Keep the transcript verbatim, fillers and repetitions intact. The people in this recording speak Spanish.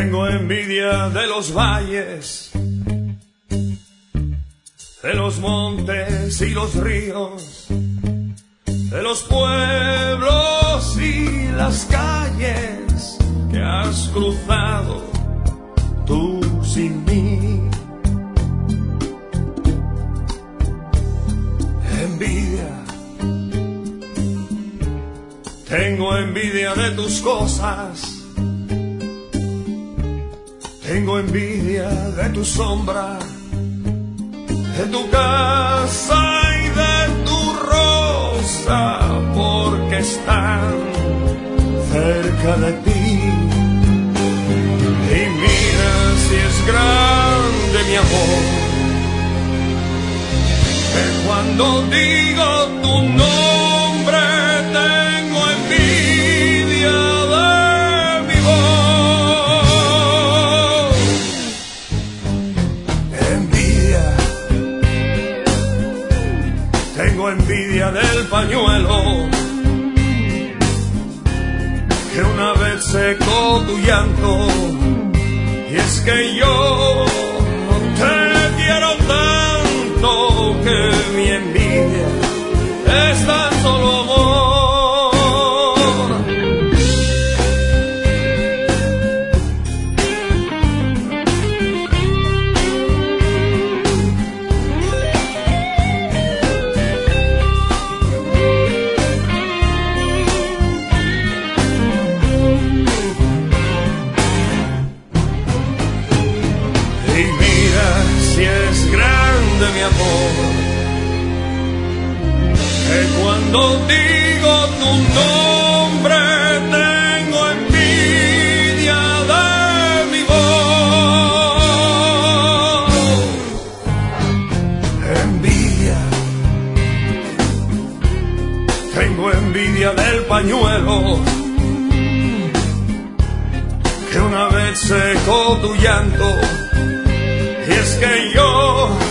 Tengo envidia de los valles, de los montes y los ríos, de los pueblos y las calles que has cruzado tú sin mí. Envidia, tengo envidia de tus cosas. Tengo envidia de tu sombra, de tu casa y de tu rosa, porque están cerca de ti. Y mira si es grande mi amor, que cuando digo tu nombre tengo envidia de mi voz. Tengo envidia del pañuelo que una vez secó tu llanto, y es que yo te quiero tanto que mi envidia es tan solo amor. Y mira si es grande mi amor, que cuando digo tu nombre tengo envidia de mi voz. Envidia, tengo envidia del pañuelo que una vez secó tu llanto. Y es que yo